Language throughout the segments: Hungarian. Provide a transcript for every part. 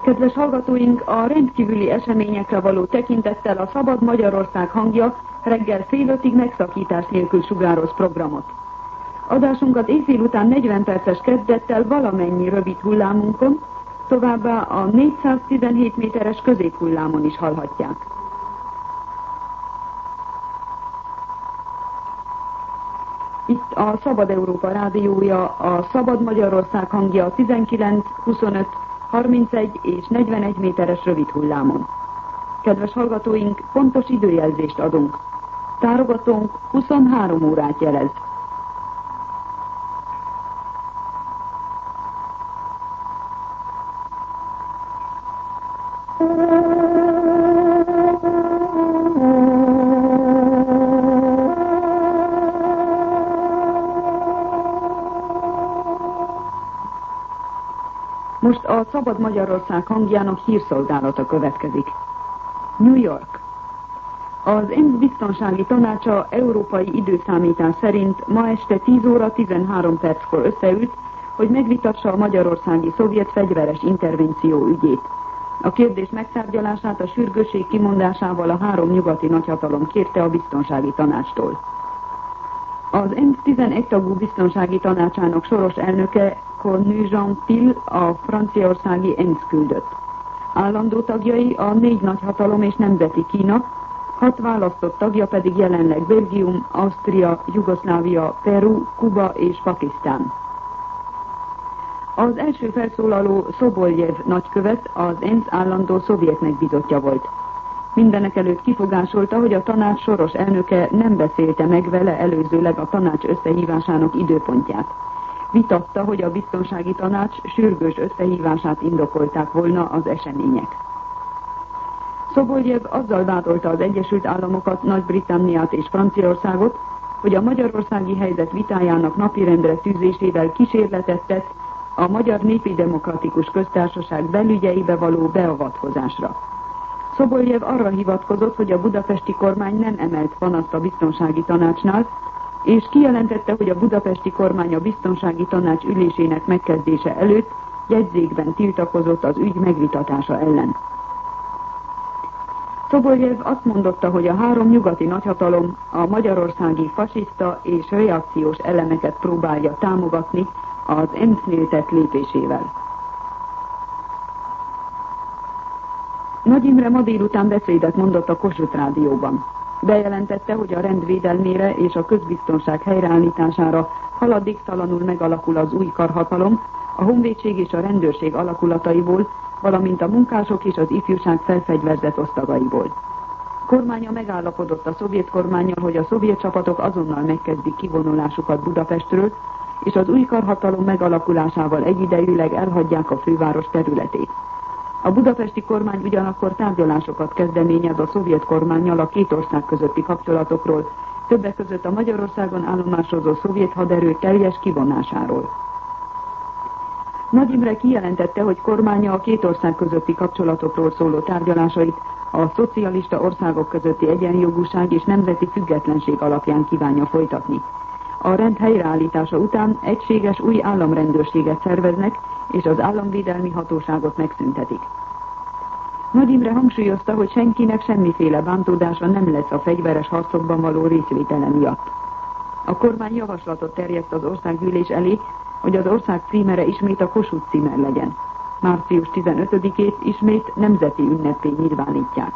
Kedves hallgatóink, a rendkívüli eseményekre való tekintettel a Szabad Magyarország hangja reggel fél ötig megszakítás nélkül sugároz programot. Adásunkat éjfél után 40 perces kezdettel valamennyi rövid hullámunkon, továbbá a 417 méteres középhullámon is hallhatják. Itt a Szabad Európa rádiója, a Szabad Magyarország hangja 19, 25, 31 és 41 méteres rövid hullámon. Kedves hallgatóink, pontos időjelzést adunk. Tárogatónk 23 órát jelez. Most a Szabad Magyarország hangjának hírszolgálata következik. New York. Az ENSZ biztonsági tanácsa európai időszámítás szerint ma este 10 óra 13 perckor összeült, hogy megvitassa a magyarországi szovjet fegyveres intervenció ügyét. A kérdés megtárgyalását a sürgősség kimondásával a 3 nyugati nagyhatalom kérte a biztonsági tanácstól. Az ENSZ 11 tagú biztonsági tanácsának soros elnöke Connu Jean-Pil a franciaországi ENSZ küldött. Állandó tagjai a 4 nagyhatalom és nemzeti Kína, 6 választott tagja pedig jelenleg Belgium, Ausztria, Jugoszlávia, Peru, Kuba és Pakisztán. Az első felszólaló Szoboljev nagykövet, az ENSZ állandó szovjet megbízottja volt. Mindenekelőtt kifogásolta, hogy a tanács soros elnöke nem beszélte meg vele előzőleg a tanács összehívásának időpontját. Vitatta, hogy a biztonsági tanács sürgős összehívását indokolták volna az események. Szoboljev azzal vádolta az Egyesült Államokat, Nagy-Britanniát és Franciaországot, hogy a magyarországi helyzet vitájának napirendre tűzésével kísérletet tett a Magyar Népi Demokratikus Köztársaság belügyeibe való beavatkozásra. Szoboljev arra hivatkozott, hogy a budapesti kormány nem emelt panaszt a biztonsági tanácsnál, és kijelentette, hogy a budapesti kormány a biztonsági tanács ülésének megkezdése előtt jegyzékben tiltakozott az ügy megvitatása ellen. Szoboljev azt mondotta, hogy a 3 nyugati nagyhatalom a magyarországi fasiszta és reakciós elemeket próbálja támogatni az ENSZ-nél tett lépésével. Nagy Imre ma délután beszédet mondott a Kossuth Rádióban. Bejelentette, hogy a rendvédelmére és a közbiztonság helyreállítására haladéktalanul megalakul az új karhatalom, a honvédség és a rendőrség alakulataiból, valamint a munkások és az ifjúság felfegyverzett osztagaiból. Kormánya megállapodott a szovjet kormánnyal, hogy a szovjet csapatok azonnal megkezdik kivonulásukat Budapestről, és az új karhatalom megalakulásával egyidejűleg elhagyják a főváros területét. A budapesti kormány ugyanakkor tárgyalásokat kezdeményez a szovjet kormánnyal a 2 ország közötti kapcsolatokról, többek között a Magyarországon állomásozó szovjet haderő teljes kivonásáról. Nagy Imre kijelentette, hogy kormánya a 2 ország közötti kapcsolatokról szóló tárgyalásait a szocialista országok közötti egyenjogúság és nemzeti függetlenség alapján kívánja folytatni. A rend helyreállítása után egységes új államrendőrséget szerveznek, és az államvédelmi hatóságot megszüntetik. Nagy Imre hangsúlyozta, hogy senkinek semmiféle bántódása nem lesz a fegyveres harcokban való részvétele miatt. A kormány javaslatot terjeszt az országgyűlés elé, hogy az ország címere ismét a Kossuth címer legyen. Március 15-ét ismét nemzeti ünnepé nyilvánítják.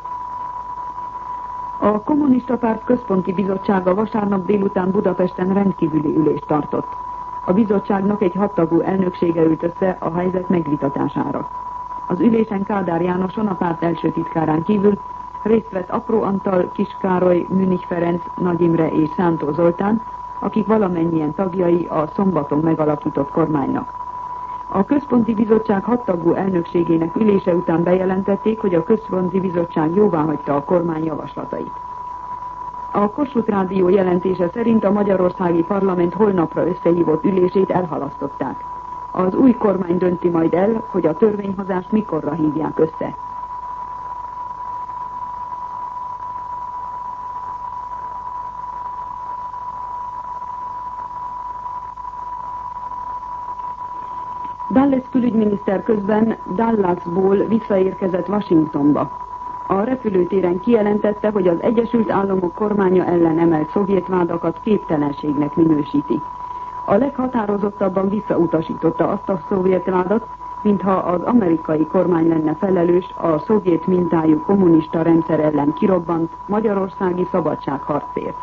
A Kommunista Párt Központi Bizottsága vasárnap délután Budapesten rendkívüli ülést tartott. A bizottságnak egy 6 tagú elnöksége ült össze a helyzet megvitatására. Az ülésen Kádár Jánoson, a párt első titkárán kívül részt vett Apró Antal, Kis Károly, Münich Ferenc, Nagy Imre és Szántó Zoltán, akik valamennyien tagjai a szombaton megalakított kormánynak. A Központi Bizottság 6 tagú elnökségének ülése után bejelentették, hogy a Központi Bizottság jóváhagyta a kormány javaslatait. A Kossuth Rádió jelentése szerint a magyarországi parlament holnapra összehívott ülését elhalasztották. Az új kormány dönti majd el, hogy a törvényhozást mikorra hívják össze. Dulles külügyminiszter helikopter közben Dallasból visszaérkezett Washingtonba. A repülőtéren kijelentette, hogy az Egyesült Államok kormánya ellen emelt szovjet vádakat képtelenségnek minősíti. A leghatározottabban visszautasította azt a szovjet vádat, mintha az amerikai kormány lenne felelős a szovjet mintájú kommunista rendszer ellen kirobbant magyarországi szabadságharcért.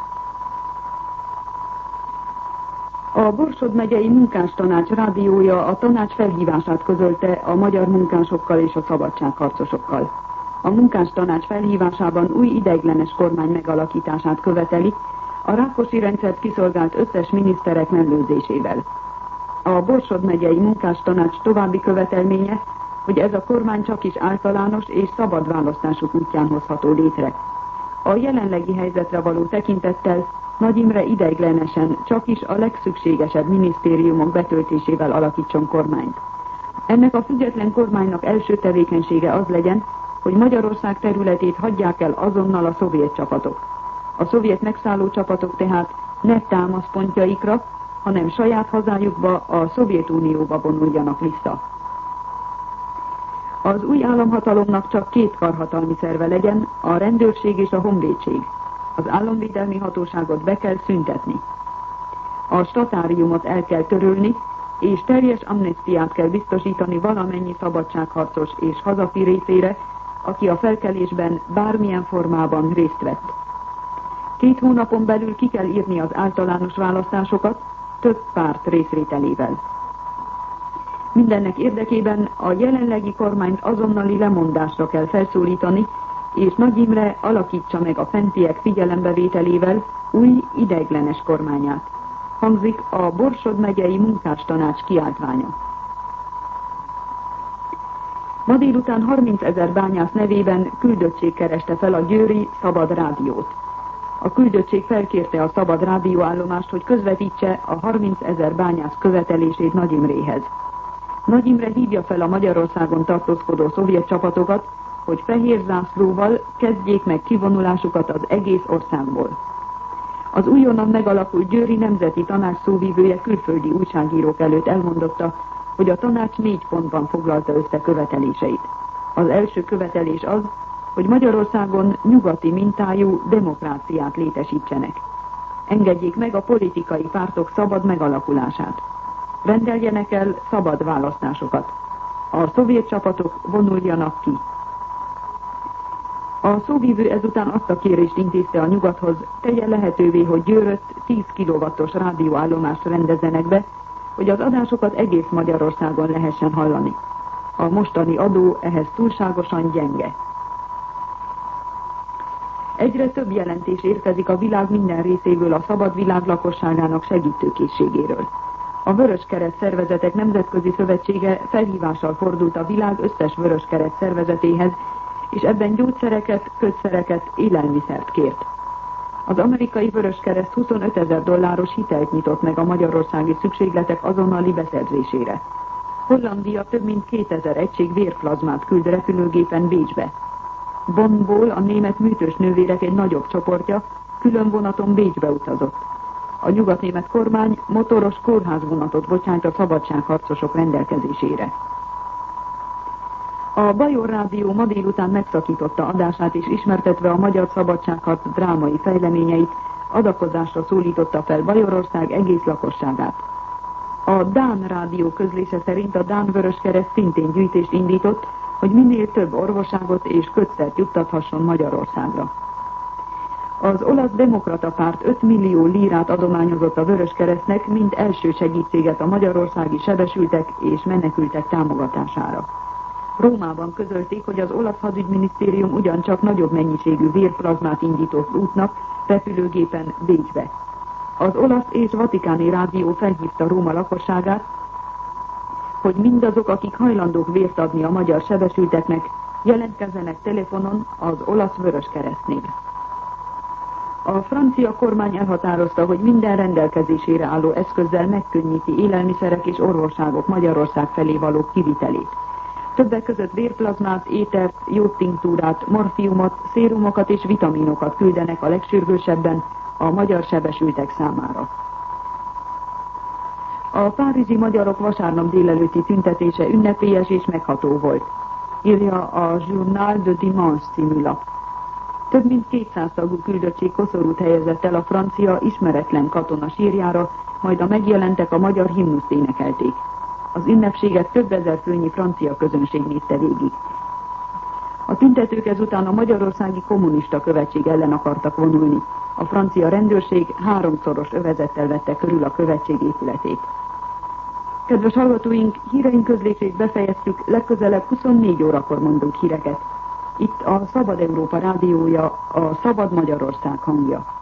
A Borsod megyei munkástanács rádiója a tanács felhívását közölte a magyar munkásokkal és a szabadságharcosokkal. A munkástanács felhívásában új ideiglenes kormány megalakítását követeli, a Rákosi rendszert kiszolgált összes miniszterek mellőzésével. A Borsod megyei munkástanács további követelménye, hogy ez a kormány csakis általános és szabad választások útján hozható létre. A jelenlegi helyzetre való tekintettel Nagy Imre ideiglenesen csakis a legszükségesebb minisztériumok betöltésével alakítson kormányt. Ennek a független kormánynak első tevékenysége az legyen, hogy Magyarország területét hagyják el azonnal a szovjet csapatok. A szovjet megszálló csapatok tehát ne támaszpontjaikra, hanem saját hazájukba, a Szovjetunióba vonuljanak vissza. Az új államhatalomnak csak két karhatalmi szerve legyen, a rendőrség és a honvédség. Az államvédelmi hatóságot be kell szüntetni. A statáriumot el kell törölni, és teljes amnesztiát kell biztosítani valamennyi szabadságharcos és hazafi részére, aki a felkelésben bármilyen formában részt vett. 2 hónapon belül ki kell írni az általános választásokat, több párt részvételével. Mindennek érdekében a jelenlegi kormányt azonnali lemondásra kell felszólítani, és Nagy Imre alakítsa meg a fentiek figyelembevételével új ideiglenes kormányát. Hangzik a Borsod megyei munkástanács kiáltványa. Ma délután 30 000 bányász nevében küldöttség kereste fel a győri Szabad Rádiót. A küldöttség felkérte a Szabad Rádióállomást, hogy közvetítse a 30 000 bányász követelését Nagy Imréhez. Nagy Imre hívja fel a Magyarországon tartózkodó szovjet csapatokat, hogy fehér zászlóval kezdjék meg kivonulásukat az egész országból. Az újonnan megalakult Győri Nemzeti Tanács szóvivője külföldi újságírók előtt elmondotta, hogy a tanács 4 pontban foglalta össze követeléseit. Az első követelés az, hogy Magyarországon nyugati mintájú demokráciát létesítsenek. Engedjék meg a politikai pártok szabad megalakulását. Rendeljenek el szabad választásokat. A szovjet csapatok vonuljanak ki. A szóvivő ezután azt a kérést intézte a nyugathoz, tegye lehetővé, hogy Győrött 10 kW-os rádióállomást rendezzenek be, hogy az adásokat egész Magyarországon lehessen hallani. A mostani adó ehhez túlságosan gyenge. Egyre több jelentés érkezik a világ minden részéből a szabad világ lakosságának segítőkészségéről. A Vöröskereszt Szervezetek Nemzetközi Szövetsége felhívással fordult a világ összes Vöröskereszt szervezetéhez, és ebben gyógyszereket, kötszereket, élelmiszert kért. Az amerikai Vöröskereszt $25 000 hitelt nyitott meg a magyarországi szükségletek azonnali beszerzésére. Hollandia több mint 2000 egység vérplazmát küld repülőgépen Bécsbe. Bonnból a német műtős nővérek egy nagyobb csoportja külön vonaton Bécsbe utazott. A nyugatnémet kormány motoros kórházvonatot bocsát a szabadságharcosok rendelkezésére. A Bajor Rádió ma délután megszakította adását és ismertetve a magyar szabadságharc drámai fejleményeit, adakozásra szólította fel Bajorország egész lakosságát. A Dán Rádió közlése szerint a Dán Vöröskereszt szintén gyűjtést indított, hogy minél több orvosságot és kötszert juttathasson Magyarországra. Az olasz demokrata párt 5 millió lírát adományozott a Vöröskeresztnek, mint első segítséget a magyarországi sebesültek és menekültek támogatására. Rómában közölték, hogy az olasz hadügyminisztérium ugyancsak nagyobb mennyiségű vérplazmát indított útnak repülőgépen Bécsbe. Az olasz és vatikáni rádió felhívta Róma lakosságát, hogy mindazok, akik hajlandók vért adni a magyar sebesülteknek, jelentkezzenek telefonon az olasz Vöröskeresztnél. A francia kormány elhatározta, hogy minden rendelkezésére álló eszközzel megkönnyíti élelmiszerek és orvosságok Magyarország felé való kivitelét. Többek között vérplazmát, étert, jódtinktúrát, morfiumot, szérumokat és vitaminokat küldenek a legsürgősebben a magyar sebesültek számára. A párizsi magyarok vasárnap délelőtti tüntetése ünnepélyes és megható volt, írja a Journal de Dimanche című lap. Több mint 200 tagú küldöttség koszorút helyezett el a francia ismeretlen katona sírjára, majd a megjelentek a magyar himnuszt énekelték. Az ünnepséget több ezer főnyi francia közönség nézte végig. A tüntetők ezután a magyarországi kommunista követség ellen akartak vonulni. A francia rendőrség 3-szoros övezettel vette körül a követség épületét. Kedves hallgatóink, híreink közlését befejeztük, legközelebb 24 órakor mondunk híreket. Itt a Szabad Európa rádiója, a Szabad Magyarország hangja.